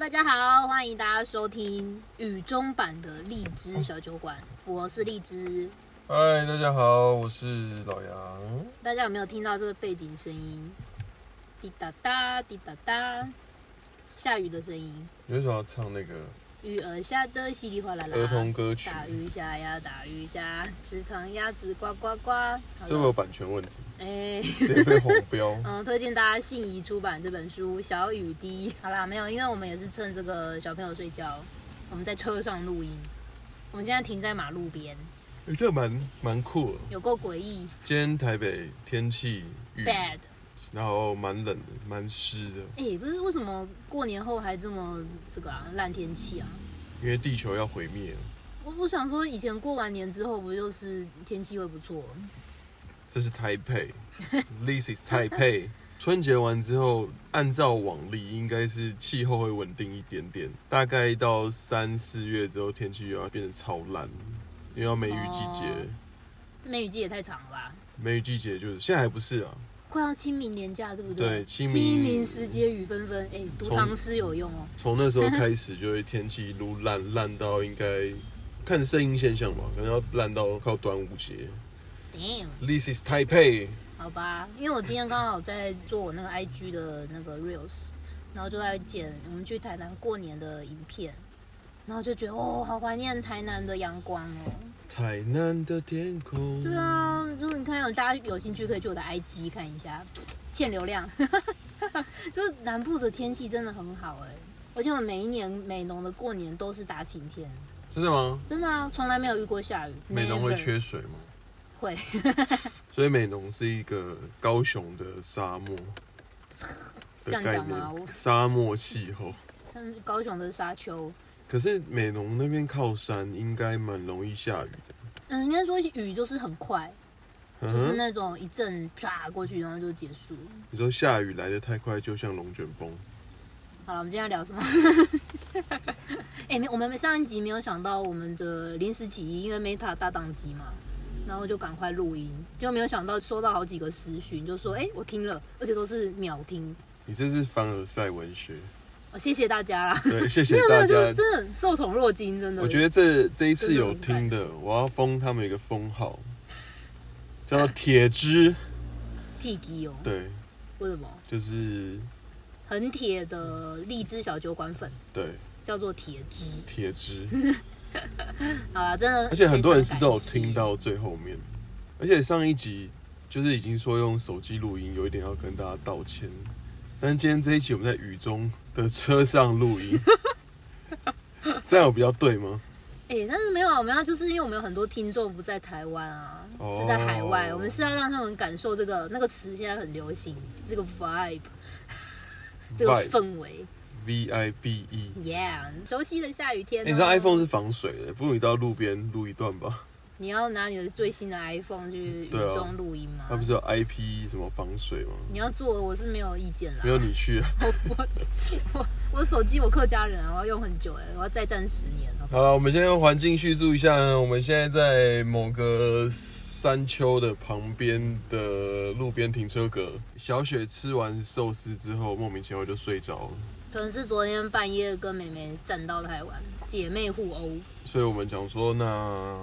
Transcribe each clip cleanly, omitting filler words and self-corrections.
大家好，欢迎大家收听雨中版的荔枝小酒馆，我是荔枝。 嗨，大家好，我是老杨。 大家有没有听到这个背景声音？滴答答，滴答答，下雨的声音。 你为什么要唱那个雨儿下的稀里哗啦啦， 儿童歌曲？ 大雨下呀，大雨下，池塘鸭子呱呱呱。 这会有版权问题？直接被红标。 推荐大家信宜出版这本书《小雨滴》。好啦，没有，因为我们也是趁这个小朋友睡觉，我们在车上录音。我们现在停在马路边。 这蛮酷的， 有够诡异。 今天台北天气雨 bad， 然后蛮冷的，蛮湿的。 不是为什么过年后还这么烂天气啊？ 因为地球要毁灭了。 我想说，以前过完年之后，不就是天气会不错？ 这是台北，This is 台北。春节完之后，按照往例，应该是气候会稳定一点点。大概到3、4月之后，天气又要变得超烂，因为要梅雨季节。 这梅雨季也太长了吧？ 梅雨季节就是现在还不是啊， 快要清明连假，对不对？ 对，清明时节雨纷纷。读唐诗有用哦。 从那时候开始，就会天气一路烂到应该看声音现象吧，可能要烂到靠端午节。This is Taipei。 好吧，因为我今天刚好在做我那个 IG 的那个 Reels， 然后就在剪我们去台南过年的影片，然后就觉得好怀念台南的阳光哦。 台南的天空。 对啊，如果你看大家有兴趣可以去我的 IG 看一下，欠流量。就是南部的天气真的很好而且我每一年美浓的过年都是大晴天。 真的吗？ 真的啊，从来没有遇过下雨。 美浓会缺水吗？ 会。 所以美浓是一个高雄的沙漠。 是这样讲吗？ 沙漠气候。 像高雄的沙丘。 可是美浓那边靠山，应该蛮容易下雨的。 应该说雨就是很快，就是那种一阵唰过去，然后就结束。 你说下雨来得太快，就像龙卷风。 好了，我们今天要聊什么？我们上一集没有想到我们的临时起意，因为 Meta 大宕机嘛，然后就赶快录音，就没有想到收到好几个私讯，就说我听了，而且都是秒听。 你这是凡尔赛文学。 谢谢大家啦！ 对，谢谢大家， 真的很受宠若惊，真的。 我觉得这一次有听的，我要封他们一个封号，叫做铁汁。 铁鸡哦。 对。 为什么？ 就是很铁的荔枝小酒馆粉。 对。 叫做铁汁。 铁汁。 好啦，真的。 而且很多人是都有听到最后面，而且上一集就是已经说用手机录音，有一点要跟大家道歉。但今天这一期我们在雨中的车上录音，这样有比较对吗？ 但是没有，我们要就是因为我们有很多听众不在台湾啊，是在海外，我们是要让他们感受那个词现在很流行，这个 vibe， 这个氛围。VIBE。熟悉的下雨天。 你知道 iPhone 是防水的，不如你到路边录一段吧。 你要拿你的最新的 iPhone 去雨中录音吗？ 它不是有 IP 什么防水吗？ 你要做，我是没有意见啦。 没有你去啊。 我手机我客家人啊，我要用很久我要再战10年。 好了，我们先用环境叙述一下呢。我们现在在某个山丘的旁边的路边停车格。小雪吃完寿司之后，莫名其妙就睡着了。 可能是昨天半夜跟妹妹站到太晚，姐妹互殴。 所以我们讲说那。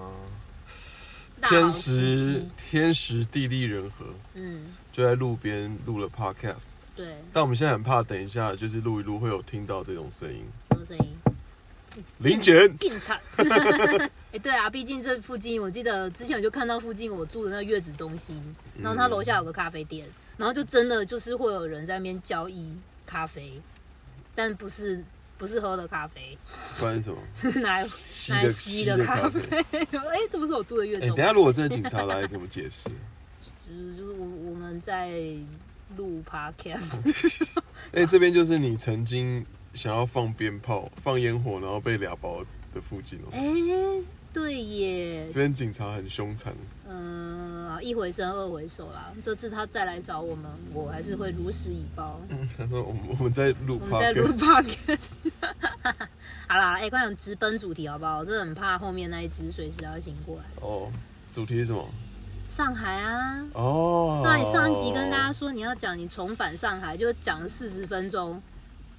天时地利人和，就在路边录了 podcast。 对， 但我们现在很怕，等一下就是录一录会有听到这种声音。 什么声音？ 零检。 更惨。对啊，毕竟这附近，我记得之前我就看到附近我住的那个月子中心，然后它楼下有个咖啡店，然后就真的就是会有人在那边交易咖啡，但不是喝的咖啡， 不然是什么？ 是拿来吸的咖啡。这不是我住的月中。 等一下如果真的警察来，怎么解释？ 就是我们在录 podcast。 这边就是你曾经想要放鞭炮、放烟火，然后被俩包的附近哦。 对耶。 这边警察很凶残。 一回生二回熟啦。这次他再来找我们，我还是会如实以报。 他说我们在录 podcast。好啦，快点直奔主题好不好？我真的很怕后面那一只随时要醒过来。 主题是什么？ 上海啊。那你上一集跟大家说你要讲你重返上海，就讲了40分钟，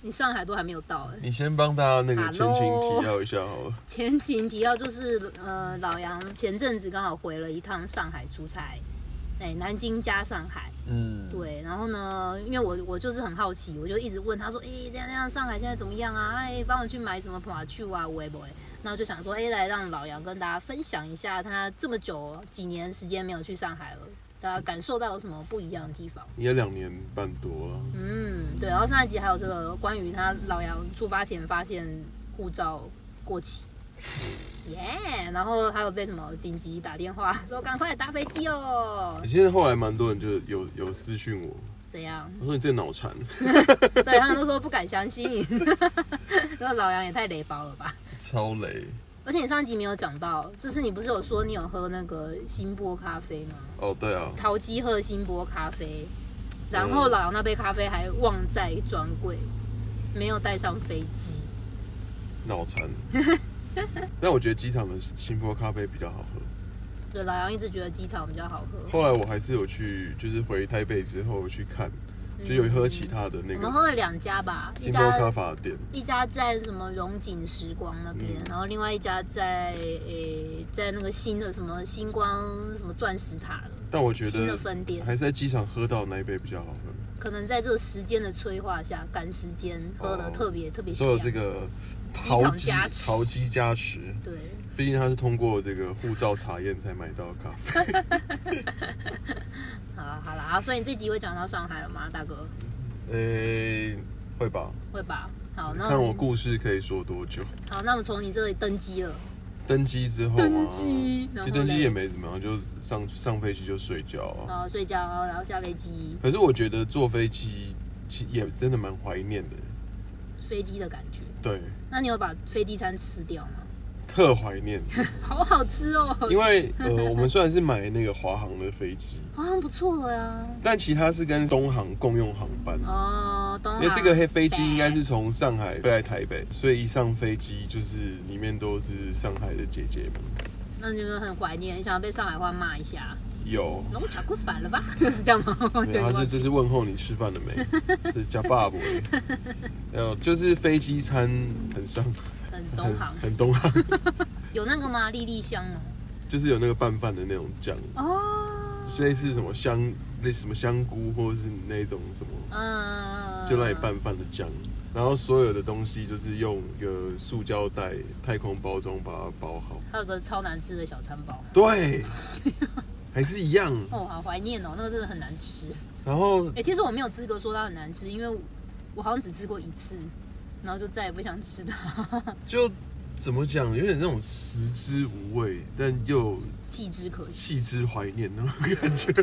你上海都还没有到你先帮大家那个前情提要一下好了。 前情提要就是老杨前阵子刚好回了一趟上海出差，南京加上海。对，然后呢，因为我就是很好奇，我就一直问他说，这样上海现在怎么样啊？帮我去买什么跑去啊，喂不喂？然后就想说，来让老杨跟大家分享一下他这么久几年时间没有去上海了，大家感受到有什么不一样的地方？ 也2年半多了。 对，然后上一集还有这个关于他老杨出发前发现护照过期。然后还有被什么紧急打电话说赶快搭飞机哦。 现在后来蛮多人就有私讯我， 怎样？ 我说你这脑残。 对，他们都说不敢相信。然后老杨也太雷包了吧？ 超雷。 而且你上一集没有讲到，就是你不是有说你有喝那个星波咖啡吗？ 哦，对啊， 陶基喝星波咖啡，然后老杨那杯咖啡还忘在专柜，没有带上飞机。 脑残。但我觉得机场的星波咖啡比较好喝。 对，老杨一直觉得机场比较好喝。 后来我还是有去，就是回台北之后去看，就有喝其他的那个。 我们喝了2家吧， 星波咖啡店， 一家在什么荣景时光那边，然后另外一家在那个新的什么星光什么钻石塔了。 但我觉得新的分店还是在机场喝到那一杯比较好喝。 可能在这个时间的催化下，赶时间喝的特别香。 都有这个陶机加持。 对， 毕竟他是通过这个护照查验才买到咖啡。 好啦，所以你这集会讲到上海了吗，大哥？ 会吧。 会吧。好，那看我故事可以说多久。 好，那我们从你这里登机了。 登机之后其实登机也没怎么样，就上飞机就睡觉啊。 睡觉，然后下飞机。 可是我觉得坐飞机也真的蛮怀念的。 飞机的感觉。 对。 那你有把飞机餐吃掉吗？ 特怀念。 好好吃哦。 因为我们虽然是买那个华航的飞机， 华航不错了呀， 但其他是跟东航共用航班哦。东航， 因为这个飞机应该是从上海飞来台北，所以一上飞机就是里面都是上海的姐姐们。 那你们很怀念，你想要被上海话骂一下？ 有。 弄巧骨反了吧？是这样吗？ 对，这是问候你吃饭了没？这是加爸爸。就是飞机餐很上。很东航。 有那个吗？粒粒香哦。 就是有那个拌饭的那种酱哦，类似什么香菇或者是那种什么，就让你拌饭的酱。然后所有的东西就是用一个塑胶袋太空包装把它包好。 还有个超难吃的小餐包。 对，还是一样。 好怀念哦，那个真的很难吃。 然后， 其实我没有资格说它很难吃，因为我好像只吃过1次。然后就再也不想吃它。 就怎么讲，有点那种食之无味，但又弃之可惜， 弃之怀念那种感觉。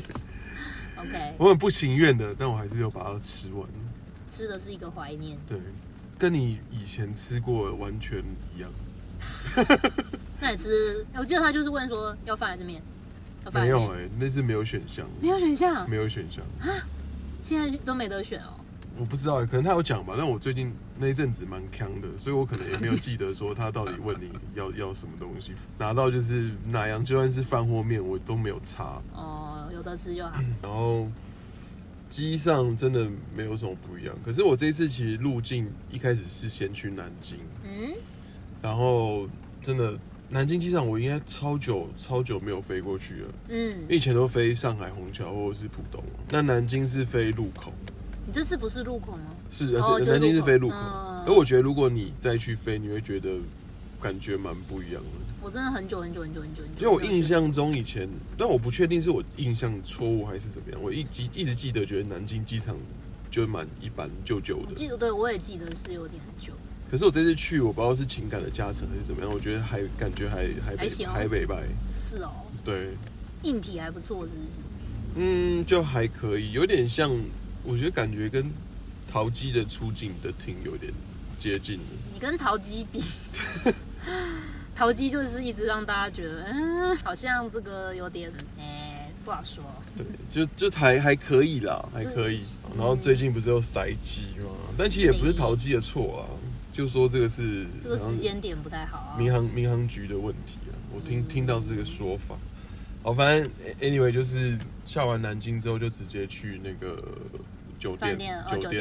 OK， 我很不情愿的，但我还是有把它吃完。 吃的是一个怀念。 对，跟你以前吃过完全一样。 那你吃？我记得他就是问说要饭还是面？ 没有那次没有选项。 没有选项？ 没有选项啊！ 现在都没得选哦。 我不知道，可能他有讲吧，但我最近那一阵子蛮呛的，所以我可能也没有记得说他到底问你要什么东西。拿到就是哪样，就算是饭或面，我都没有差。 有得吃就好。 然后机上真的没有什么不一样，可是我这一次其实入境一开始是先去南京，然后真的南京机场我应该超久没有飞过去了，以前都飞上海虹桥或者是浦东，那南京是飞入口。 你这次不是入口吗？ 是，南京是飞入口。而我觉得如果你再去飞，你会觉得感觉蛮不一样的。 我真的很久，因为我印象中以前，但我不确定是我印象错误还是怎么样，我一直记得觉得南京机场就蛮一般旧的。 记得，对，我也记得是有点旧。 可是我这次去，我不知道是情感的加成还是怎么样，我觉得感觉还北拜。 是哦。 对。 硬体还不错，是不是？ 就还可以，有点像。我觉得感觉跟陶机的出境的厅有点接近的。 你跟陶机比，陶机就是一直让大家觉得，好像这个有点，不好说。对，就还可以啦，还可以。然后最近不是有塞机吗？但其实也不是陶机的错啊，就说这个是这个时间点不太好啊， 民航局的问题啊。我听到这个说法。好，反正 anyway 就是下完南京之后就直接去那个酒店，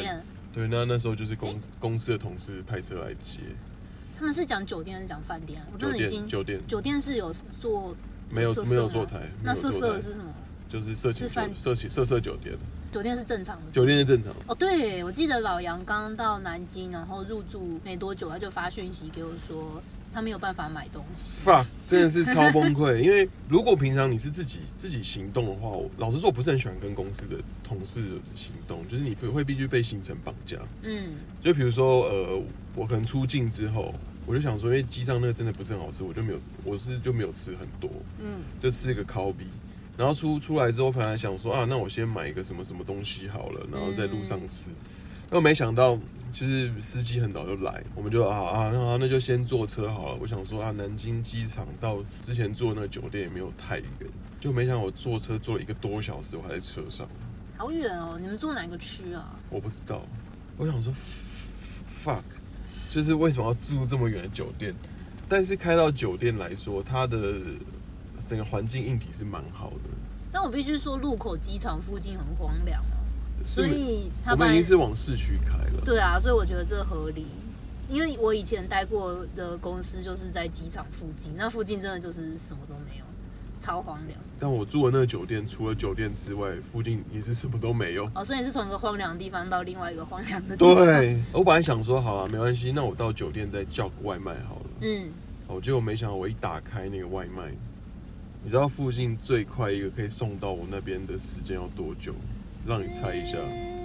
对，那时候就是公司的同事派车来接。 他们是讲酒店还是讲饭店？我真的已经酒店是有做没有坐台， 那色色的是什么？ 就是色酒店。 酒店是正常的， 酒店是正常的。 哦，对，我记得老杨刚到南京，然后入住没多久，他就发讯息给我说，他没有办法买东西。 fuck， 真的是超崩溃。因为如果平常你是自己行动的话，老实说，我不是很喜欢跟公司的同事行动，就是你会必须被行程绑架。就比如说，我可能出境之后，我就想说，因为机上那个真的不是很好吃，我就没有吃很多，就吃一个烤比。然后出来之后，本来想说啊，那我先买一个什么什么东西好了，然后在路上吃。那我没想到，就是司机很早就来，我们就那就先坐车好了。我想说啊，南京机场到之前住的那个酒店也没有太远，就没想到我坐车坐了1个多小时，我还在车上。 好远哦！你们住哪个区啊？ 我不知道。我想说 fuck， 就是为什么要住这么远的酒店？但是开到酒店来说，它的整个环境硬体是蛮好的。 但我必须说，鹿口机场附近很荒凉哦，所以我们已经是往市区开了。 对啊，所以我觉得这合理。因为我以前待过的公司就是在机场附近，那附近真的就是什么都没有，超荒凉。 但我住的那个酒店，除了酒店之外，附近也是什么都没有。 哦，所以你是从一个荒凉的地方到另外一个荒凉的地方。 对，我本来想说，好啊，没关系，那我到酒店再叫个外卖好了。结果没想到我一打开那个外卖。你知道附近最快一个可以送到我那边的时间要多久？让你猜一下。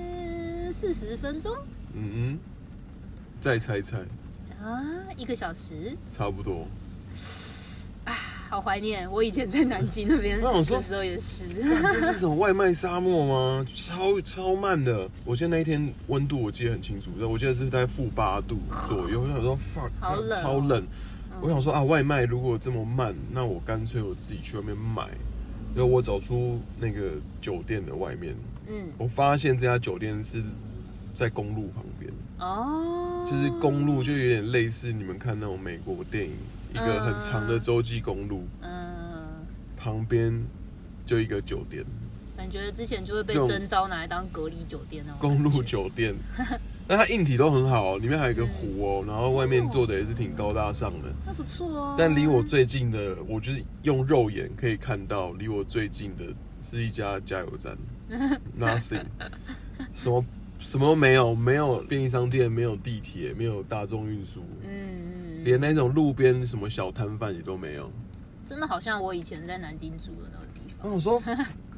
40分钟。 再猜啊，1个小时。 差不多。 好怀念我以前在南京那边的时候也是。 这是什么外卖沙漠吗？超慢的。我记得那一天温度我记得很清楚，我记得是在-8度左右。我想说 fuck， 超冷。我想说啊，外卖如果这么慢，那我干脆我自己去外面买。然后我走出那个酒店的外面，我发现这家酒店是在公路旁边。就是公路就有点类似你们看那种美国电影，一个很长的洲际公路，旁边就一个酒店。 感觉之前就会被征召拿来当隔离酒店那种公路酒店。那它硬体都很好，里面还有一个湖哦，然后外面做的也是挺高大上的， 那不错哦。 但离我最近的，我就是用肉眼可以看到，离我最近的是一家加油站，nothing， 什么都没有，没有便利商店，没有地铁，没有大众运输，连那种路边什么小摊贩也都没有。 真的好像我以前在南京住的那个地方。 我说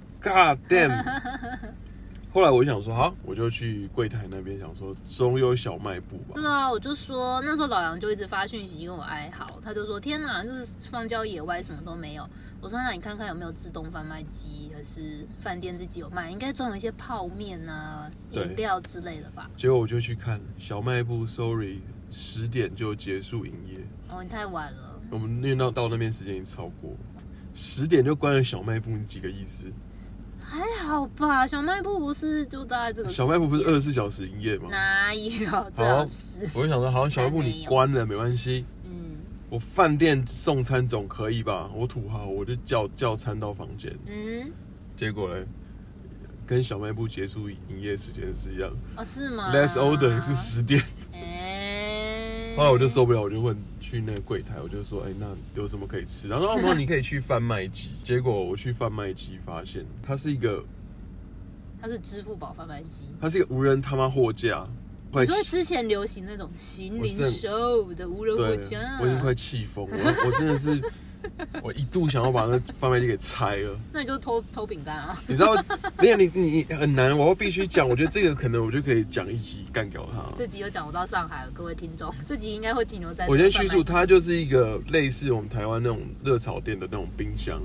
God damn。后来我就想说，好，我就去柜台那边想说，总有小卖部吧。 对啊，我就说那时候老杨就一直发讯息跟我哀嚎，他就说天哪，就是荒郊野外什么都没有。我说那你看看有没有自动贩卖机，还是饭店自己有卖，应该总有一些泡面啊、饮料之类的吧。 结果我就去看小卖部 ，sorry， 10点就结束营业。 哦，你太晚了。 我们因为到那边时间已经超过10点就关了小卖部，你几个意思？ 还好吧，小卖部不是就大概这个时间？ 小卖部不是24小时营业吗？ 哪有这样子？ 我就想说，好像小卖部你关了没关系。我饭店送餐总可以吧？我土豪，我就叫餐到房间。结果呢，跟小卖部结束营业时间是一样。 哦，是吗 ？Last order 是10点。后来我就受不了，我就去那个柜台，我就说，那有什么可以吃？然后他说你可以去贩卖机。结果我去贩卖机发现，它是支付宝贩卖机， 它是一个无人他妈货架。 所以之前流行那种行零售的无人货架， 我已经快气疯了。我真的是，我一度想要把那贩卖机给拆了。 那你就偷饼干啊！ 你知道，你很难，我必须讲。我觉得这个可能我就可以讲一集干掉它。 这集又讲我到上海了，各位听众，这集应该会停留在。 我先叙述，它就是一个类似我们台湾那种热炒店的那种冰箱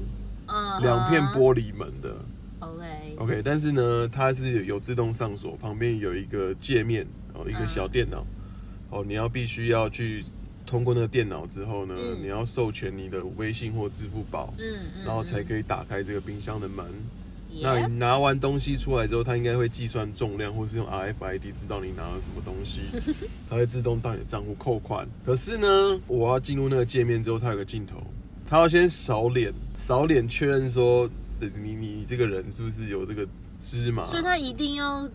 ，2片玻璃门的。OK， 但是呢，它是有自动上锁，旁边有一个界面，一个小电脑，你必须要去通过那个电脑之后呢，你要授权你的微信或支付宝，然后才可以打开这个冰箱的门。那你拿完东西出来之后，它应该会计算重量，或是用 RFID 知道你拿了什么东西，它会自动到你的账户扣款。可是呢，我要进入那个界面之后，它有个镜头，它要先扫脸确认说你这个人是不是有这个芝麻？ 所以他一定要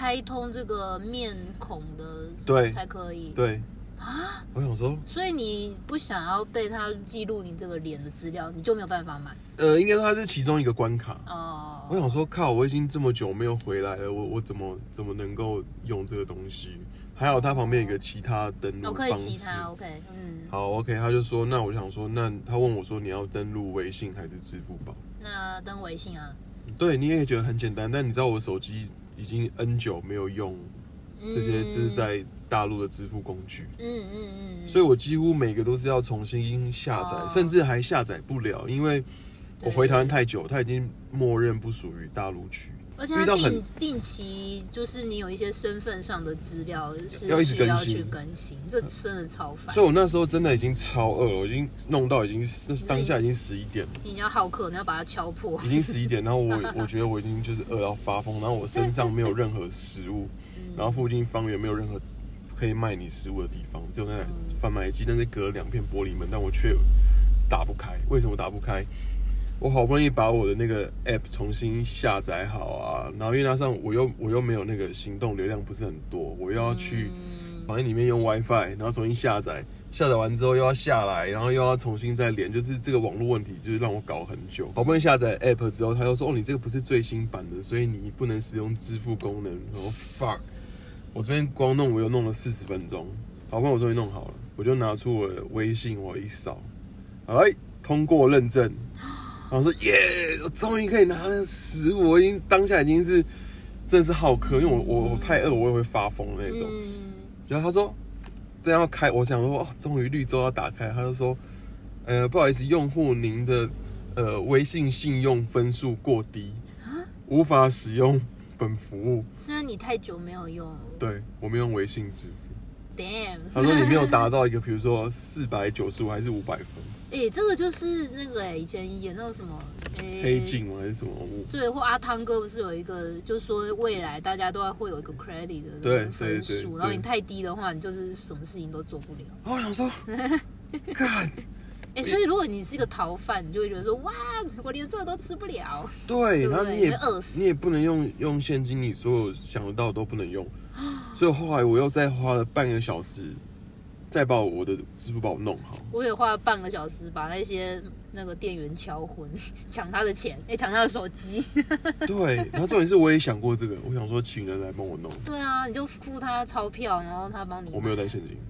开通这个面孔的， 对才可以。 对啊， 我想说， 所以你不想要被他记录你这个脸的资料，你就没有办法买。 应该说它是其中一个关卡。 哦， 我想说，靠，我已经这么久没有回来了，我怎么能够用这个东西？还好它旁边有一个其他登录方式。 可以其他 OK， 好 OK， 他就说，那我就想说，那他问我说，你要登录微信还是支付宝？ 那登微信啊？ 对，你也觉得很简单，但你知道我手机已经 N 久没有用这些，就是在大陆的支付工具。所以我几乎每个都是要重新下载，甚至还下载不了，因为我回台湾太久，它已经默认不属于大陆区。 而且它定期就是你有一些身份上的资料是要一直去更新，这真的超烦。 所以我那时候真的已经超饿了，我已经弄到已经当下已经11点了。 你要好客，你要把它敲破。 已经11点，然后我觉得我已经就是饿到发疯，然后我身上没有任何食物，然后附近方圆没有任何可以卖你食物的地方，只有那贩卖机，但是隔了2片玻璃门，但我却打不开。为什么打不开？我好不容易把我的那个 app 重新下载好啊，然后因为那上我又没有那个行动流量不是很多，我又要去房间里面用 WiFi， 然后重新下载完之后又要下来，然后又要重新再连，就是这个网络问题就是让我搞很久。好不容易下载 app 之后，他又说哦你这个不是最新版的，所以你不能使用支付功能。然后 fuck， 我这边光弄我又弄了40分钟，好不容易我终于弄好了，我就拿出我的微信我一扫，哎，通过认证。然后说耶，我终于可以拿那食物，我已经当下已经是真的是好渴，因为我太饿，我也会发疯的那种。然后他说这样要开，我想说哦，终于绿洲要打开，他就说不好意思，用户您的微信信用分数过低，无法使用本服务。 是因为你太久没有用了。 对，我没用微信支付。 Damn， 他说你没有达到一个，比如说495还是500分。 这个就是那个以前演那个什么黑镜吗还是什么？ 对，或阿汤哥不是有一个，就是说未来大家都会有一个 credit 的分数，然后你太低的话，你就是什么事情都做不了。 我想说，干。 所以如果你是一个逃犯，你就会觉得说，哇，我连这个都吃不了。 对，然后你也饿死， 你也不能用现金，你所有想得到的都不能用。所以后来我又再花了半个小时，再把我的支付宝弄好。 我也花了半个小时把那个店员敲昏，抢他的钱，抢他的手机。 对，然后重点是我也想过这个，我想说请人来帮我弄。 对啊，你就付他钞票，然后他帮你。 我没有带现金。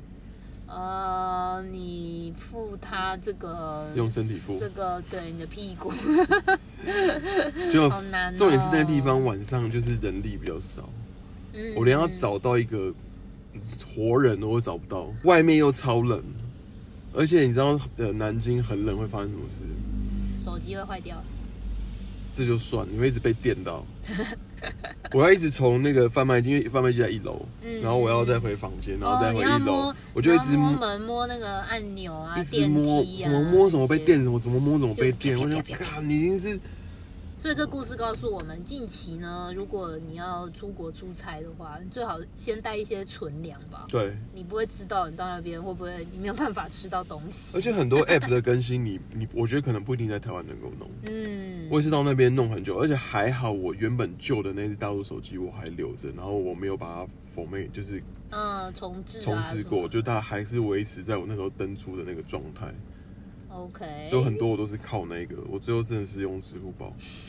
你付他这个用身体付， 这个对你的屁股。 就好难哦。 重点是那个地方晚上就是人力比较少，我连要找到一个活人我都找不到，外面又超冷，而且你知道南京很冷会发生什么事？ 手机会坏掉。 这就算你会一直被电到。我要一直从那个贩卖机，因为贩卖机在1楼，然后我要再回房间，然后再回1楼，我就一直摸门摸那个按钮啊， 一直摸，怎么摸怎么被电，怎么摸怎么被电，我就看你已经是。 所以这故事告诉我们，近期呢，如果你要出国出差的话，你最好先带一些存粮吧。 对， 你不会知道你到那边会不会你没有办法吃到东西。 而且很多 app 的更新我觉得可能不一定在台湾能够弄。我也是到那边弄很久，而且还好我原本旧的那只大陆手机我还留着，然后我没有把它format，就是重置过，就它还是维持在我那时候登出的那个状态。 OK， 所以很多我都是靠那个，我最后真的是用支付宝。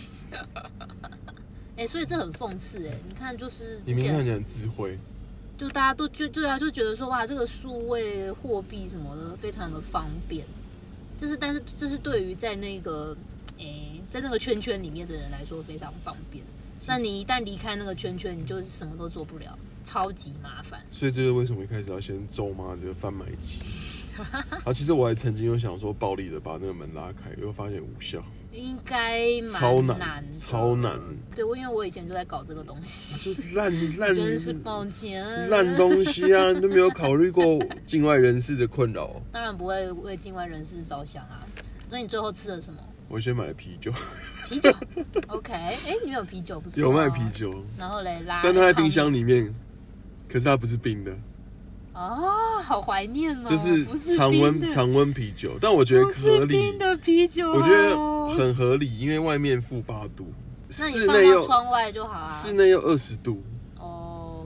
所以这很讽刺你看就是你明明看起来很智慧， 就大家都就觉得说哇，这个数位货币什么的非常的方便，但是这是对于在那个在那个圈圈里面的人来说非常方便，但你一旦离开那个圈圈，你就什么都做不了，超级麻烦。 所以这是为什么一开始要先咒骂这个贩卖机。其实我还曾经有想说暴力的把那个门拉开，又发现无效， 应该蛮超难。 对，因为我以前就在搞这个东西， 就是烂， 真是抱歉， 烂东西啊！你都没有考虑过境外人士的困扰。 当然不会为境外人士着想啊。所以你最后吃了什么？ 我先买了啤酒。 啤酒 ，OK， 你有啤酒不是？ 有卖啤酒， 然后嘞但它在冰箱里面，可是它不是冰的。 好怀念哦！ 就是常温啤酒，但我觉得合理。 冰的啤酒， 我觉得很合理，因为外面负8度， 那你放到窗外就好啊。 室内又20度。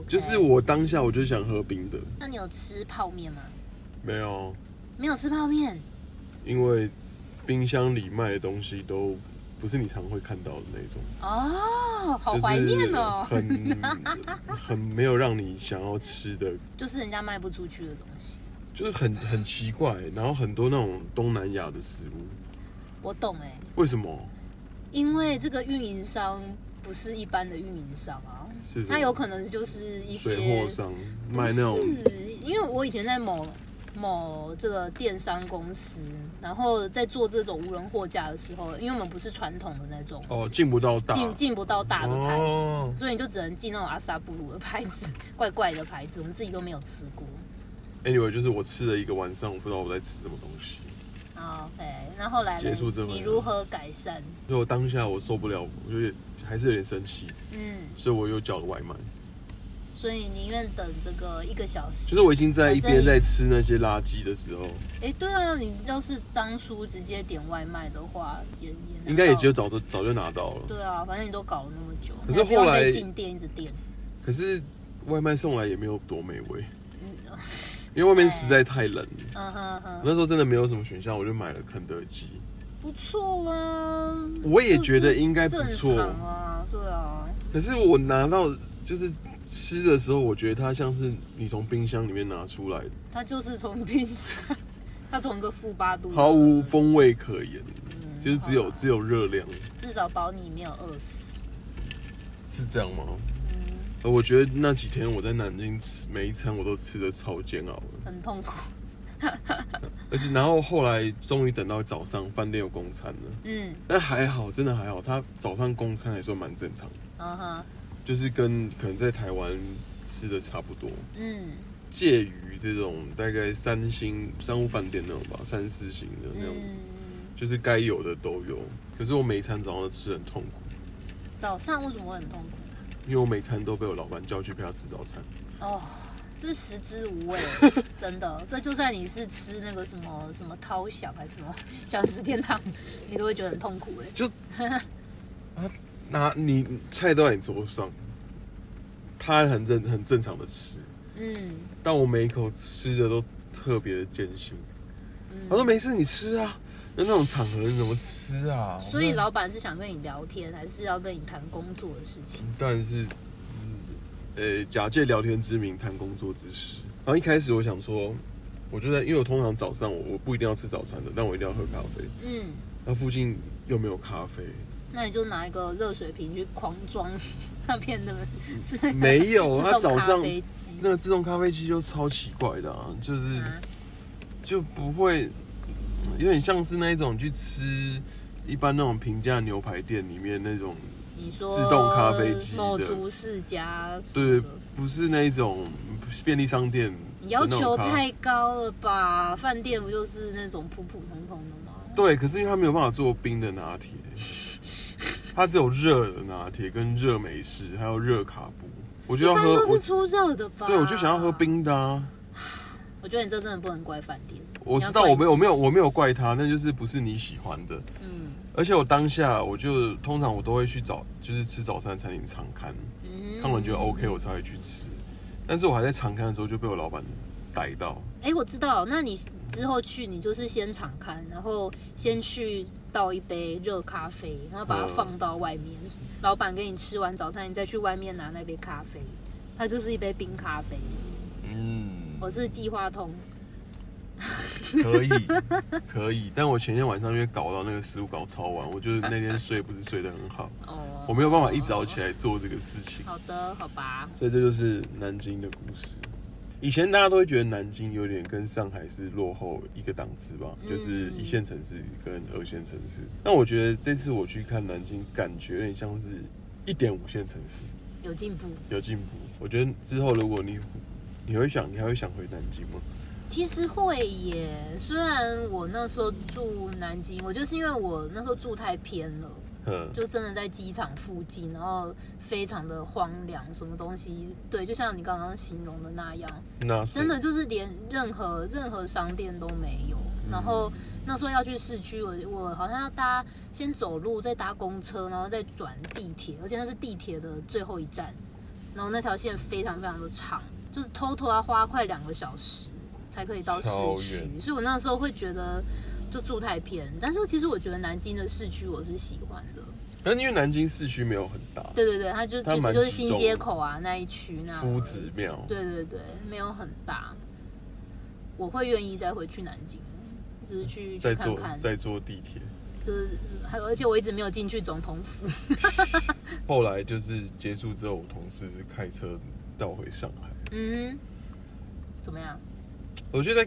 就是我当下我就想喝冰的。 那你有吃泡面吗？ 没有， 没有吃泡面， 因为冰箱里卖的东西都不是你常会看到的那种。 哦，好怀念哦， 很没有让你想要吃的， 就是人家卖不出去的东西， 就是很奇怪，然后很多那种东南亚的食物。 我懂哎， 为什么？ 因为这个运营商不是一般的运营商啊， 是它有可能就是一些水货商卖那种。 因为我以前在某这个电商公司，然后在做这种无人货架的时候，因为我们不是传统的那种进不到大的牌子，所以你就只能进那种阿萨布鲁的牌子，怪怪的牌子，我们自己都没有吃过。 Anyway， 就是我吃了一个晚上，我不知道我在吃什么东西。 OK， 那后来结束之后， 你如何改善？ 所以我当下我受不了，我还是有点生气，所以我又叫了外卖。 所以宁愿等这个1个小时。 就是我已经在一边在吃那些垃圾的时候。 对啊，你要是当初直接点外卖的话，也应该也只有早就拿到了。 对啊，反正你都搞了那么久， 可是后来进店一直点。 可是外卖送来也没有多美味，因为外面实在太冷了。那时候真的没有什么选项，我就买了肯德基。 不错啊， 我也觉得应该不错啊，对啊。 可是我拿到就是吃的时候，我觉得它像是你从冰箱里面拿出来的。 它就是从冰箱，它从个-8度， 毫无风味可言，就是只有热量。 至少保你没有饿死。 是这样吗？我觉得那几天我在南京吃每一餐我都吃得超煎熬的， 很痛苦。 而且然后后来终于等到早上饭店有供餐了，但还好，真的还好，他早上供餐还算蛮正常的，就是跟可能在台湾吃的差不多，介于这种大概3星商务饭店那种吧，3、4星的那种，就是该有的都有。可是我每一餐早上都吃得很痛苦。 早上为什么会很痛苦？ 因为我每餐都被我老板叫去陪他吃早餐。 哦，这是食之无味，真的。这就算你是吃那个什么涛响还是什么小食天堂，你都会觉得很痛苦哎。 就拿你菜都在你桌上，他很正常的吃，但我每一口吃的都特别的艰辛。他说没事，你吃啊。那种场合你怎么吃啊？ 所以老板是想跟你聊天，还是要跟你谈工作的事情？ 当然是，假借聊天之名谈工作之事。然后一开始我想说，我觉得因为我通常早上我不一定要吃早餐的，但我一定要喝咖啡。那附近又没有咖啡， 那你就拿一个热水瓶去狂装那边的。 没有，他早上那个自动咖啡机就超奇怪的啊，就不会。有点像是那一种去吃一般那种平价牛排店里面那种自动咖啡机的某族世家， 对，不是那一种便利商店。 你要求太高了吧？饭店不就是那种普普通通的吗？ 对，可是因为它没有办法做冰的拿铁，它只有热的拿铁跟热美式，还有热卡布。我觉得一般都是出热的吧？ 对，我就想要喝冰的啊。 我觉得你这真的不能怪饭店。 我知道我没有怪他，那就是不是你喜欢的。而且我当下通常我都会去找就是吃早餐餐厅常看，看完觉得 OK 我才会去吃。但是我还在常看的时候就被我老板逮到。 我知道，那你之后去你就是先常看，然后先去倒一杯热咖啡，然后把它放到外面。老板给你吃完早餐，你再去外面拿那杯咖啡，它就是一杯冰咖啡。我是计划通。 可以，但我前天晚上因为搞到那个食物搞超晚，我就是那天睡不是睡得很好，我没有办法一早起来做这个事情。 好的，好吧。 所以这就是南京的故事。以前大家都会觉得南京有点跟上海是落后一个档次吧，就是1线城市跟2线城市。但我觉得这次我去看南京，感觉有点像是1.5线城市， 有进步。 我觉得之后如果你还会想回南京吗？ 其实会耶，虽然我那时候住南京，我就是因为我那时候住太偏了，就真的在机场附近，然后非常的荒凉，什么东西，对，就像你刚刚形容的那样，真的就是连任何商店都没有。然后那时候要去市区，我好像要先走路，再搭公车，然后再转地铁，而且那是地铁的最后一站。 然后那条线非常非常的长，就是total要花快2个小时才可以到市区，所以我那时候会觉得就住太偏。但是其实我觉得南京的市区我是喜欢的。 但因为南京市区没有很大， 对对对，它其实就是新街口啊那一区那夫子庙，对对对，没有很大。我会愿意再回去南京，就是去看看， 再坐地铁， 就是而且我一直没有进去总统府。 后来就是结束之后，我同事是开车带我回上海。 怎么样？ 我觉得，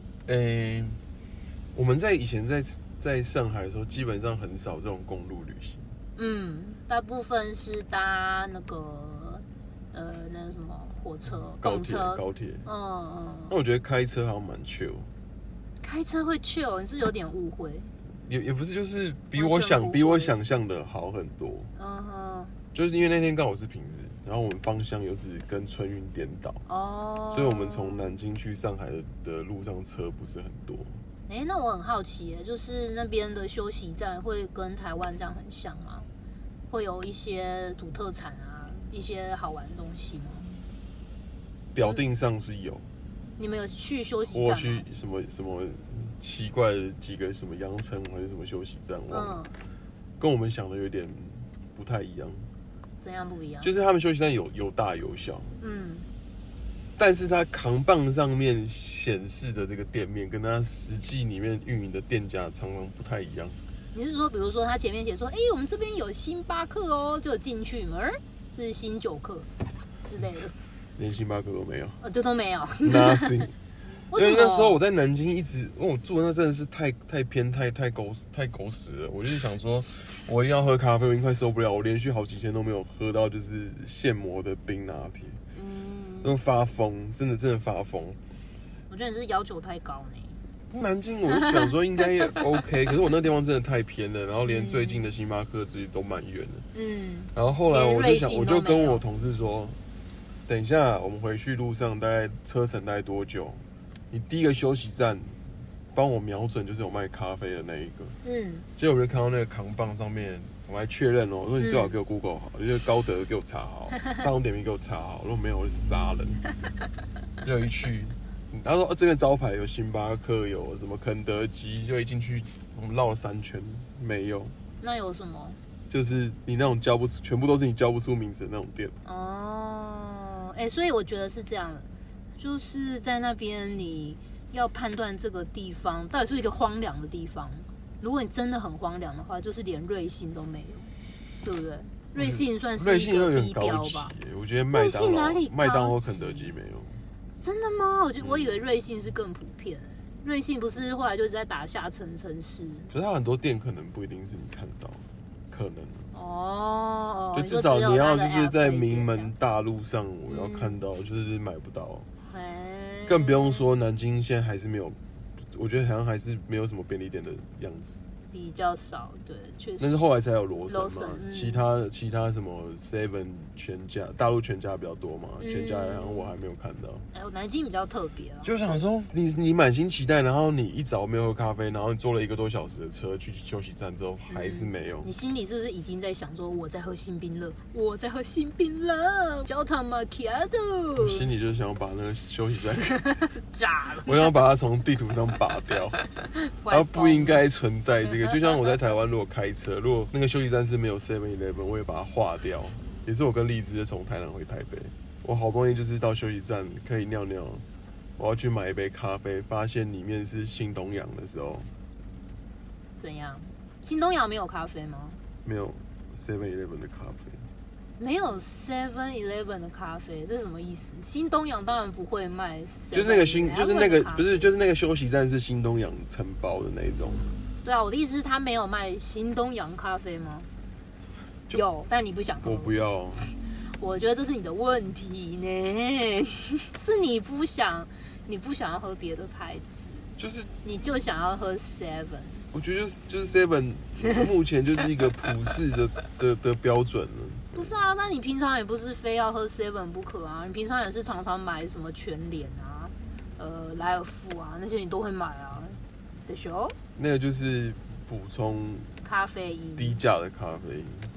我们以前在上海的时候，基本上很少这种公路旅行。 大部分是搭那个那什么火车、 高铁。那我觉得开车好像蛮 chill。 开车会 chill， 你是有点误会。 也不是，就是比我想象的好很多。就是因为那天刚好是平日，然后我们方向又是跟春运颠倒，所以我们从南京去上海的路上车不是很多。 那我很好奇，就是那边的休息站会跟台湾这样很像吗？会有一些土特产啊，一些好玩的东西吗？ 表定上是有。 你们有去休息站吗？ 我去什么奇怪的几个什么羊城还是什么休息站，跟我们想的有点不太一样。 怎样不一样？ 就是他们休息站有大有小，但是它扛棒上面显示的这个店面，跟它实际里面运营的店家常常不太一样。 你是说，比如说他前面写说，我们这边有星巴克哦，就进去门是星9克之类的， 连星巴克都没有， 这都没有 ，nothing。因为那时候我在南京因为我住的那真的是太偏太狗屎了，我就是想说，我一定要喝咖啡，我已经快受不了，我连续好几天都没有喝到就是现磨的冰拿铁，都发疯，真的发疯。 我觉得你是要求太高呢。 南京我就想说应该也 OK， 可是我那地方真的太偏了，然后连最近的星巴克自己都蛮远的。然后后来我就跟我同事说，等一下我们回去路上大概车程大概多久？你第一个休息站帮我瞄准就是有卖咖啡的那一个。结果我就看到那个扛棒上面，我还确认我说你最好给我 Google 好，就是高德给我查好，大众点评给我查好，如果没有我就杀人。就一去。他说这边招牌有星巴克，有什么肯德基，就一进去我们绕了3圈，没有。 那有什么？ 就是你那种叫不出，全部都是你叫不出名字的那种店。 所以我觉得是这样的，就是在那边你要判断这个地方到底是一个荒凉的地方。如果你真的很荒凉的话，就是连瑞幸都没有，对不对？瑞幸算是一个低标吧。 我觉得麦当劳、肯德基没有。 真的吗？我以为瑞幸是更普遍。瑞幸不是后来就是在打下城市， 可是它很多店可能不一定是你看到，可能就至少你要就是在名门大路上，我要看到就是买不到，更不用说南京现在还是没有，我觉得好像还是没有什么便利店的样子。 比较少，对，确实。 但是后来才有罗森嘛，其他什么 Seven 全家，大陆全家比较多嘛，全家好像我还没有看到。 南京比较特别啊。 就想说你满心期待，然后你一早没有喝咖啡，然后你坐了1个多小时的车去休息站之后，还是没有。 你心里是不是已经在想说我在喝新冰乐，我在喝新冰乐，焦糖玛奇亚朵？ 我心里就是想要把那个休息站炸了， 我想把它从地图上拔掉，它不应该存在这个。就像我在台湾，如果开车，如果那个休息站是没有 7-Eleven， 我也把它划掉。也是我跟荔枝从台南回台北，我好不容易就是到休息站可以尿尿，我要去买一杯咖啡，发现里面是新东阳的时候， 怎样？新东阳没有咖啡吗？ 没有 7-Eleven 的咖啡。 没有 7-Eleven 的咖啡，这是什么意思？新东阳当然不会卖 7-Eleven， 就是那个就是那个不是，就是那个休息站是新东阳承包的那一种。 对啊，我的意思是他没有卖新东阳咖啡吗？有，但你不想喝。 我不要。 我觉得这是你的问题呢，是你不想要喝别的牌子， 就是你就想要喝 Seven。 我觉得就是 Seven 目前就是一个普世的标准了。 不是啊，那你平常也不是非要喝 Seven 不可啊，你平常也是常常买什么全联啊、莱尔富啊那些你都会买啊，对，那个就是补充咖啡因， 低价的咖啡因。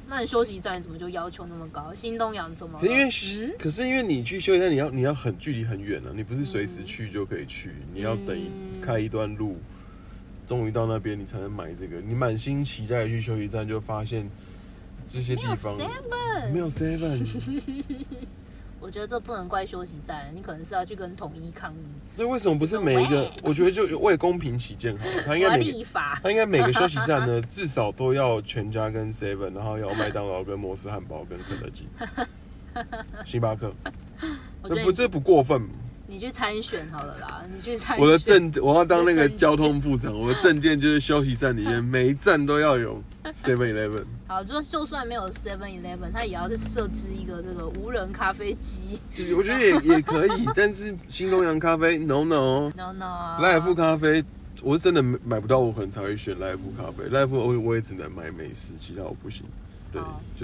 那你休息站怎么就要求那么高？新东阳怎么了？ 可是因为你去休息站，你要很距离很远啊，你不是随时去就可以去，你要等开一段路，终于到那边你才能买这个。你满心期待去休息站，就发现这些地方没有 Seven。 我觉得这不能怪休息站，你可能是要去跟统一抗议。 所以为什么不是每一个？我觉得就为公平起见好了，他应该每个休息站呢，至少都要全家跟 Seven， 然后要麦当劳跟摩斯汉堡跟肯德基、星巴克。这不过分。 你去参选好了啦，你去参选。我要当那个交通部长，我的政见就是休息站里面每一站都要有 7-Eleven。 好，就算没有 7-Eleven， 它也要设置一个这个无人咖啡机。 我觉得也可以，但是新东阳咖啡 no， 莱尔富咖啡我是真的买不到，我可能才会选莱尔富咖啡。莱尔富我也只能买美式，其他我不行。对，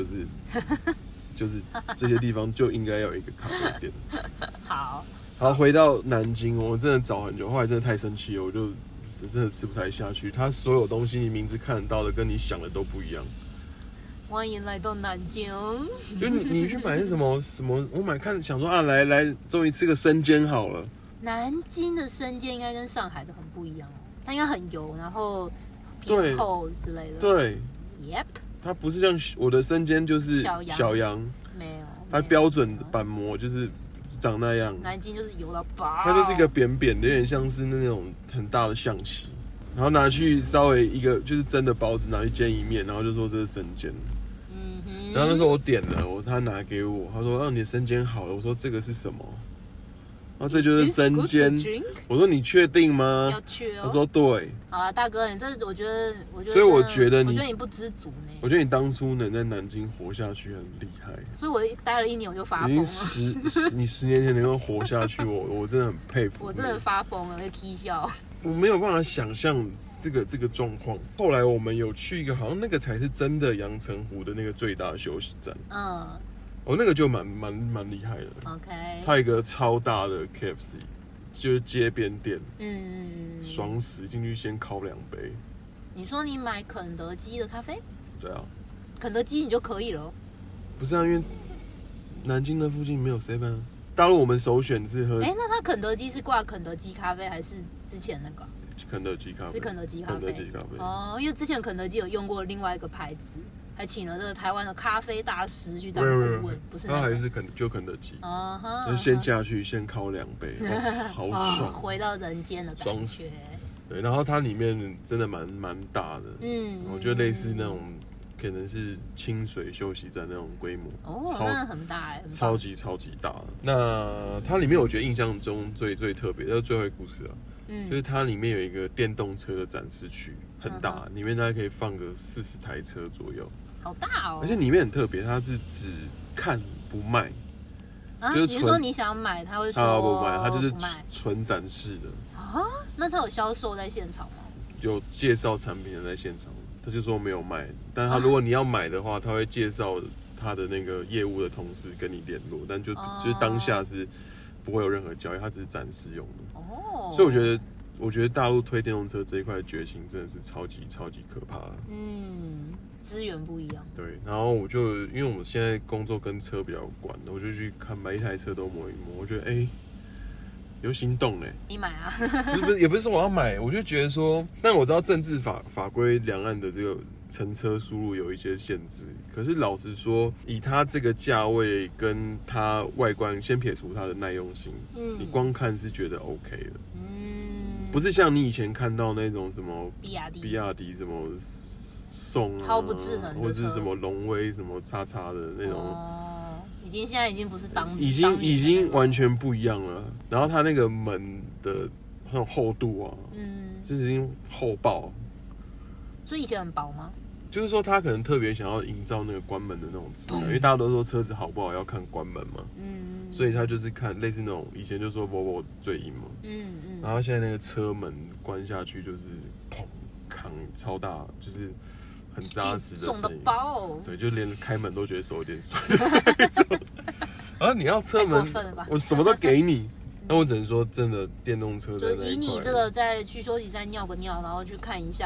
就是这些地方就应该要有一个咖啡店。好，回到南京，我真的找很久，后来真的太生气了，我就真的吃不太下去。它所有东西你名字看得到的，跟你想的都不一样。 欢迎来到南京。 就你去买什么，我想说啊，来，终于吃个生煎好了。 南京的生煎应该跟上海的很不一样哦，它应该很油，然后偏厚之类的。 对 ，Yep。 它不是像我的生煎就是小羊， 没有， 它标准板模就是长那样。 南京就是油到爆， 它就是一个扁扁的，有点像是那种很大的象棋，然后拿去稍微一个就是真的包子拿去煎一面，然后就说这是生煎。然后那时候我点了，他拿给我，他说：“你的生煎好了。”我说：“这个是什么？”然后这就是生煎。我说：“你确定吗？” 要确哦。 他说：“对。” 好了，大哥，你这我觉得， 所以我觉得你不知足呢。 我觉得你当初能在南京活下去很厉害。 所以我待了1年我就发疯了。 你10年前能够活下去，我真的很佩服。 我真的发疯了，在啼笑。 我没有办法想象这个状况。后来我们有去一个，好像那个才是真的阳澄湖的那个最大的休息站。那个就蛮厉害的。 OK， 它有一个超大的 KFC， 就是街边店。爽死，进去先烤2杯。 你说你买肯德基的咖啡？ 对啊， 肯德基你就可以了。 不是啊，因为南京的附近没有 7-Eleven。大陆我们首选是喝。 那他肯德基是挂肯德基咖啡，还是之前那个？ 肯德基咖啡。 是肯德基咖啡。哦，因为之前肯德基有用过另外一个牌子，还请了这个台湾的咖啡大师去当顾问，不是那个。 他还是肯德基。就先下去，先烤2杯，好爽， 回到人间的感觉。 对，然后它里面真的蛮大的，我觉得类似那种可能是清水休息站那种规模， 那很大超级大。那它里面我觉得印象中最特别，就是最后一个故事啊，就是它里面有一个电动车的展示区，很大，里面大概可以放个40台车左右， 好大哦！ 而且里面很特别，它是只看不卖。 你是说你想买，他会说他不卖，他就是纯展示的啊？那他有销售在现场吗？ 有介绍产品的在现场，他就说没有卖，但他如果你要买的话，他会介绍他的那个业务的同事跟你联络，但就是当下是不会有任何交易，他只是展示用的。所以我觉得大陆推电动车这一块的决心真的是超级可怕的。 资源不一样。对， 然后因为我们现在工作跟车比较有关，我就去看每一台车都摸一摸，我觉得有心动嘞。 你买啊？ 也不是说我要买，我就觉得说，但我知道政治法规两岸的这个乘车输入有一些限制，可是老实说，以它这个价位跟它外观，先撇除它的耐用性，你光看是觉得 OK 的。不是像你以前看到那种什么比亚迪什么宋超不智能的车， 或者是什么荣威什么叉叉的那种， 现在已经不是已经完全不一样了。然后它那个门的那种厚度啊，就是已经厚爆。 所以以前很薄吗？ 就是说他可能特别想要营造那个关门的那种质感，因为大家都说车子好不好要看关门嘛，所以他就是看类似那种以前就说 Volvo 最硬嘛，然后现在那个车门关下去就是砰扛超大，就是很扎实的声音，对，就连开门都觉得手有点酸。而你要车门，我什么都给你，那我只能说真的，电动车在那一块， 以你这个在去休息站尿个尿，然后去看一下。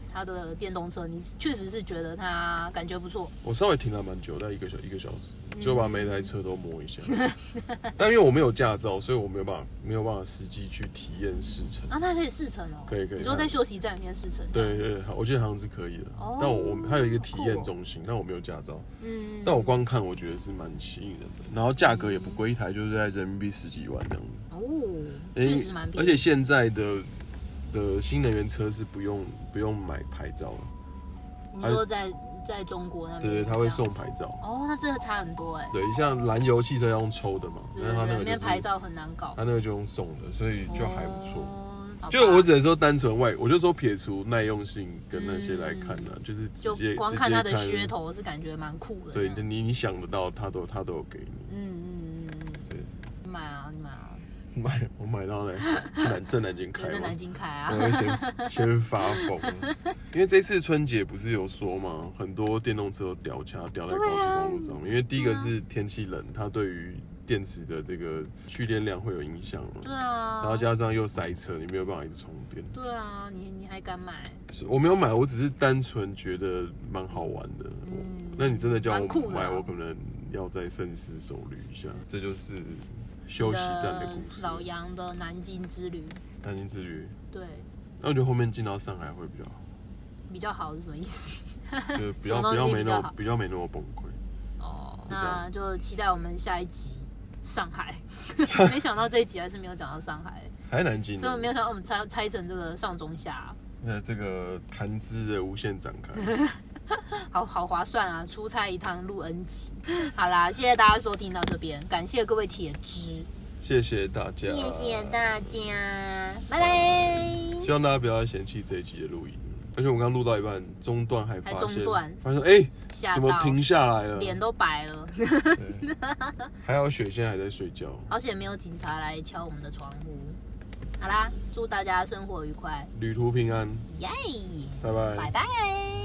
它的电动车，你确实是觉得它感觉不错。 我稍微停了蛮久，大概一个小时，就把每台车都摸一下。但因为我没有驾照，所以我没有办法实际去体验试乘。 啊，那可以试乘哦。 可以。 你说在休息站里面试乘？ 对，我记得好像是可以的。但它有一个体验中心，但我没有驾照。但我光看我觉得是蛮吸引人的，然后价格也不贵，一台就是在人民币10几万这样子。 确实蛮便宜。 而且现在的新能源车是不用买牌照了。 你说在中国那边？ 对，他会送牌照。 那这个差很多哎。 对，像燃油汽车要用抽的嘛， 但是他那个就是牌照很难搞， 他那个就用送的，所以就还不错。就我只能说单纯我就说撇除耐用性跟那些来看呢，就是直接光看它的噱头是感觉蛮酷的。 对，你想得到，他都有给你。对， 你买啊！ 我买到在南京开， 在南京开啊！ 先发疯，因为这次春节不是有说嘛，很多电动车都掉在高速公路上面，因为第一个是天气冷，它对于电池的这个蓄电量会有影响嘛。 对啊。 然后加上又塞车，你没有办法一直充电。 对啊，你还敢买？ 我没有买，我只是单纯觉得蛮好玩的。那你真的叫我买，我可能要再深思熟虑一下。这就是休息站的故事。 老杨的南京之旅。 对。那我觉得后面进到上海会比较好。 比较好是什么意思？ 就比较没那么崩溃。 那就期待我们下一集上海。没想到这一集还是没有讲到上海， 还南京， 所以没有想到我们拆成这个上中下。 那这个谈资的无限展开。 好划算啊！出差一趟录 N 集。好啦，谢谢大家收听到这边，感谢各位铁支， 谢谢大家， 拜拜。 希望大家不要嫌弃这一集的录音，而且我刚录到一半中断还发现怎么停下来了， 脸都白了。 还好雪现在还在睡觉， 而且没有警察来敲我们的窗户。好啦，祝大家生活愉快， 旅途平安， 耶！ 拜拜， 拜拜。